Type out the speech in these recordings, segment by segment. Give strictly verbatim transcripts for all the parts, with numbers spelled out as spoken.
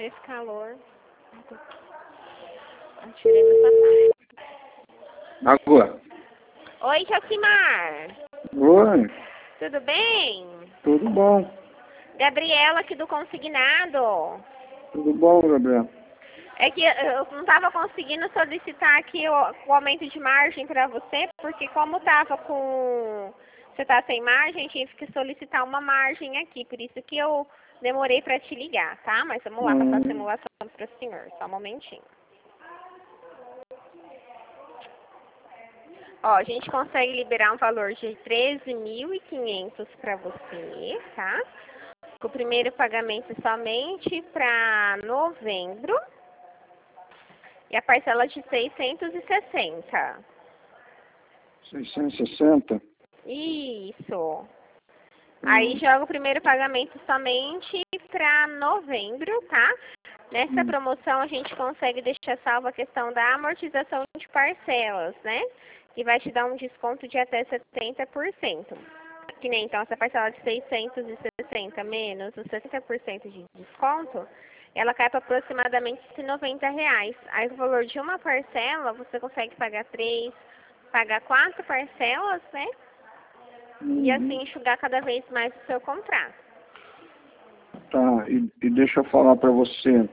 Esse calor. Eu tirei meu sapato. Água. Oi, Josimar. Oi. Tudo bem? Tudo bom. Gabriela aqui do Consignado. Tudo bom, Gabriel. É que eu não estava conseguindo solicitar aqui o, o aumento de margem para você, porque como estava com... Você está sem margem, tive que solicitar uma margem aqui, por isso que eu demorei para te ligar, tá? Mas vamos lá, passar a Hum. simulação para o senhor, só um momentinho. Ó, a gente consegue liberar um valor de treze mil e quinhentos para você, tá? O primeiro pagamento somente para novembro. E a parcela de seiscentos e sessenta. seiscentos e sessenta? Isso. Hum. Aí joga o primeiro pagamento somente para novembro, tá? Nessa Hum. promoção a gente consegue deixar salva a questão da amortização de parcelas, né? Que vai te dar um desconto de até setenta por cento. Que nem então essa parcela de seiscentos e sessenta menos os sessenta por cento de desconto, ela cai para aproximadamente noventa reais. Aí o valor de uma parcela, você consegue pagar três, pagar quatro parcelas, né? Uhum. E assim enxugar cada vez mais o seu contrato. Tá, e, e deixa eu falar para você.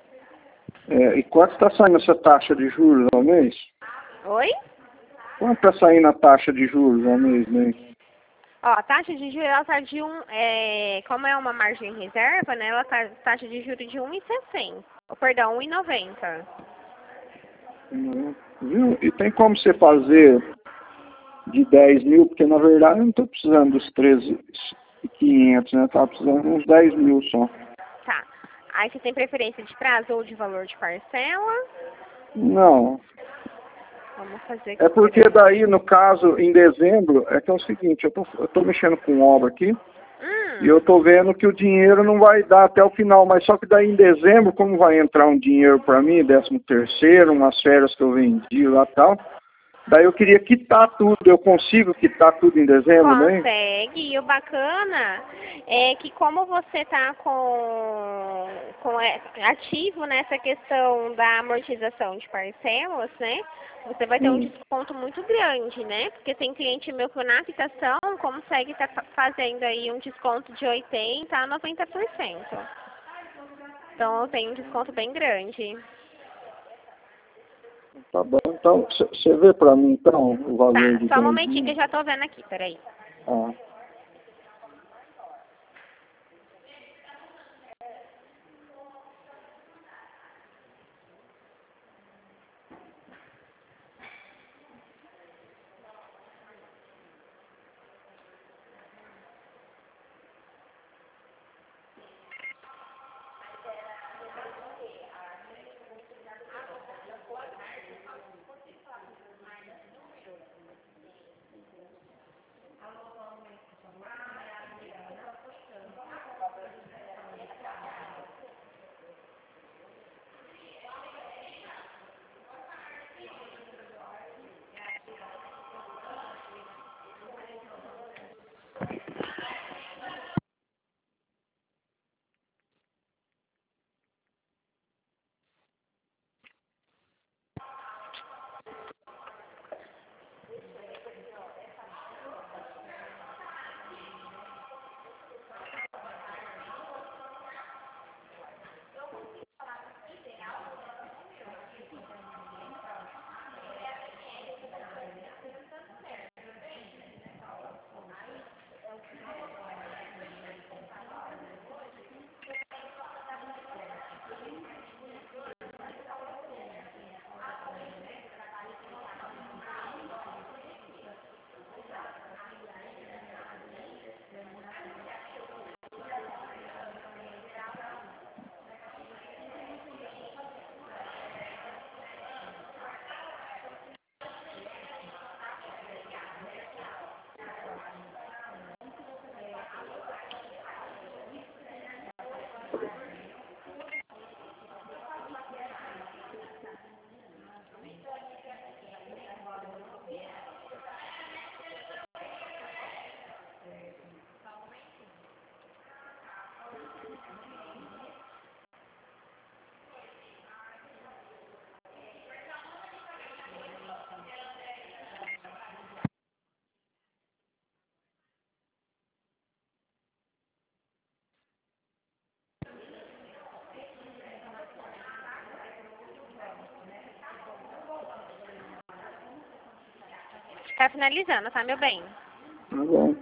É, e quanto está saindo essa taxa de juros ao mês? Oi? Quanto está saindo a taxa de juros ao mês, né? Ó, a taxa de juros, ela tá de um, é, como é uma margem reserva, né? Ela tá taxa de juros de um vírgula sessenta. Oh, perdão, um vírgula noventa. Uhum. Viu? E tem como você fazer de dez mil, porque na verdade eu não estou precisando dos treze mil e quinhentos, né? Estava precisando de uns dez mil só. Tá. Aí você tem preferência de prazo ou de valor de parcela? Não. Vamos fazer aqui. É porque daí, no caso, em dezembro, é que é o seguinte, eu tô, eu tô mexendo com obra aqui, Hum. e eu tô vendo que o dinheiro não vai dar até o final, mas só que daí em dezembro, como vai entrar um dinheiro para mim, décimo terceiro, umas férias que eu vendi lá e tal, daí eu queria quitar tudo, eu consigo quitar tudo em dezembro, né? Consegue. E o bacana é que como você está com, com é, ativo nessa questão da amortização de parcelas, né? Você vai ter um Hum. desconto muito grande, né? Porque tem cliente meu que na aplicação consegue estar tá fazendo aí um desconto de oitenta por cento a noventa por cento. Então tem um desconto bem grande. Tá bom, então, você vê para mim, então, o valor Tá, de só um dez momentinho que eu mil? já tô vendo aqui, peraí. Ah. Tá finalizando, tá, meu bem? Tá bom.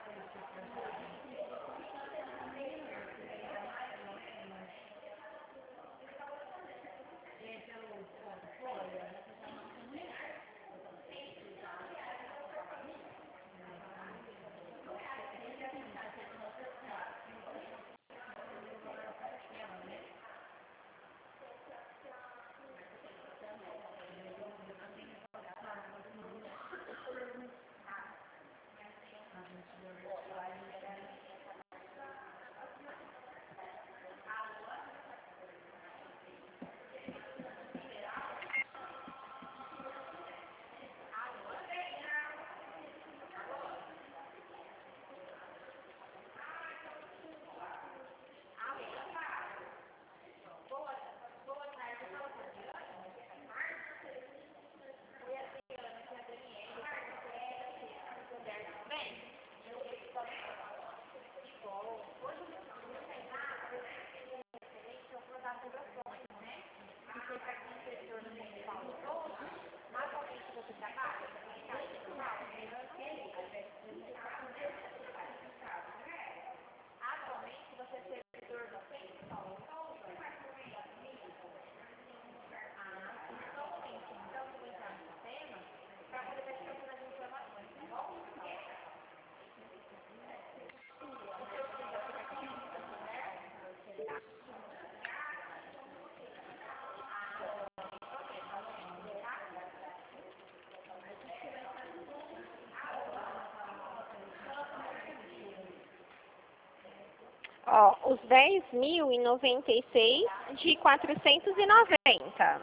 Ó, os dez mil e noventa e seis de quatrocentos e noventa.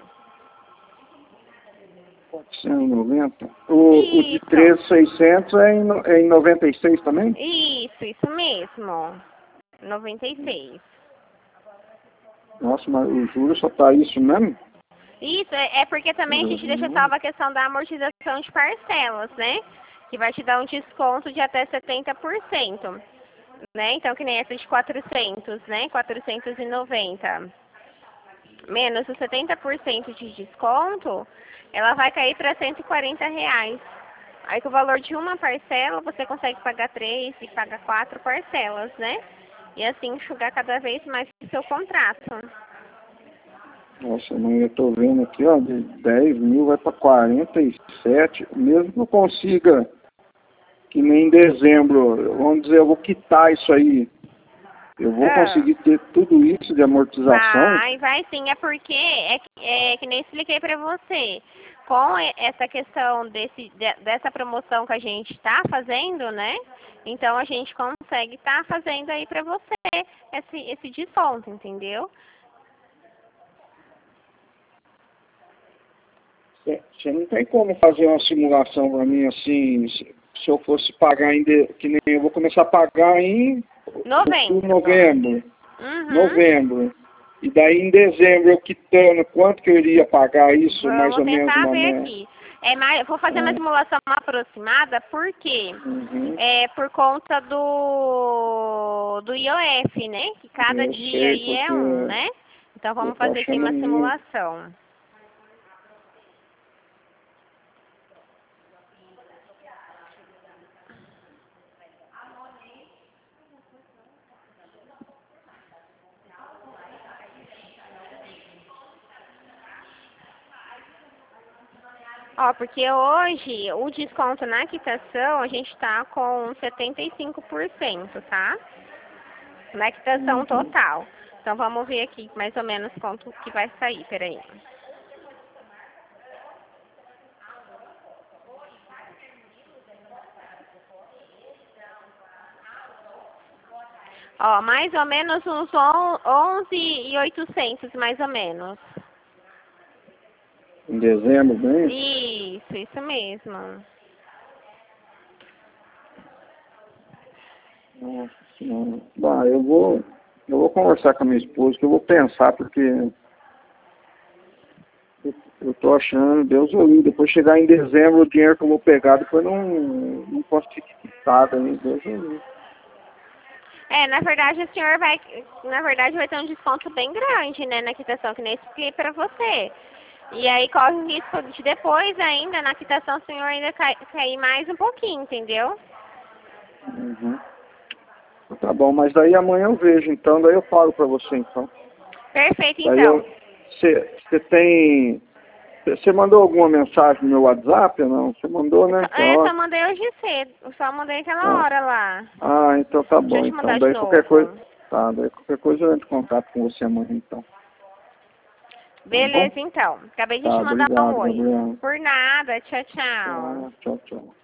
quatrocentos e noventa. O, o de Isso. treze mil e seiscentos é em, no- é em noventa e seis também? Isso, isso mesmo. noventa e seis. Nossa, mas o juro só tá isso mesmo? Isso, é, é porque também a gente deixa Uhum. salva a questão da amortização de parcelas, né? Que vai te dar um desconto de até setenta por cento. Né? Então, que nem essa de quatrocentos, né? quatrocentos e noventa. Menos os setenta por cento de desconto, ela vai cair para cento e quarenta reais. Aí com o valor de uma parcela, você consegue pagar três e paga quatro parcelas, né? E assim enxugar cada vez mais o seu contrato. Nossa, mãe, eu tô vendo aqui, ó, de dez mil vai para quarenta e sete. Mesmo que eu consiga, que nem em dezembro, vamos dizer, eu vou quitar isso aí. Eu vou Ah. conseguir ter tudo isso de amortização? Vai, vai sim, é porque é, que- é que nem expliquei para você. Com e- essa questão desse, de- dessa promoção que a gente está fazendo, né? Então a gente consegue estar fazendo aí para você esse, esse desconto, entendeu? Você não tem como fazer uma simulação para mim assim, se, se eu fosse pagar em, de, que nem eu vou começar a pagar em Novembro. novembro, Uhum. novembro. E daí em dezembro eu quitando, quanto que eu iria pagar isso, mais Vamos ou menos, tentar uma ver média? aqui. É mais, vou fazer uma Ah, simulação aproximada, por quê? uhum. É por conta do, do I O F, né? Que cada Eu dia sei, aí é porque um, né? Então eu vamos tô fazer aqui achando uma muito. simulação. Ó, porque hoje o desconto na quitação a gente tá com setenta e cinco por cento, tá? Na quitação Uhum. total. Então vamos ver aqui mais ou menos quanto que vai sair, peraí. Ó, mais ou menos uns on- onze e oitocentos, mais ou menos. Em dezembro, bem? Isso, isso mesmo. Nossa senhora. Bah, eu vou, eu vou conversar com a minha esposa, que eu vou pensar, porque eu, eu tô achando, Deus o livre, depois chegar em dezembro, o dinheiro que eu vou pegar, depois não, não posso ficar quitado aí, Deus o livre. É, na verdade o senhor vai, na verdade vai ter um desconto bem grande, né, na quitação, que nem expliquei pra você. E aí corre o risco de depois ainda, na quitação, o senhor ainda cai, cair mais um pouquinho, entendeu? Uhum. Tá bom, mas daí amanhã eu vejo, então, daí eu falo pra você, então. Perfeito, Daí então. Você tem... Você mandou alguma mensagem no meu WhatsApp ou não? Você mandou, né? É, Ó. só mandei hoje cedo. Eu só mandei aquela Ah. hora lá. Ah, então tá Deixa bom, eu te então. mandar de Daí qualquer coisa... novo. Tá, daí qualquer coisa eu entro em contato com você amanhã, então. Beleza, então. Acabei de Tá, te mandar um obrigado, oi. Gabriel. Por nada. Tchau, tchau. Tá, tchau, tchau.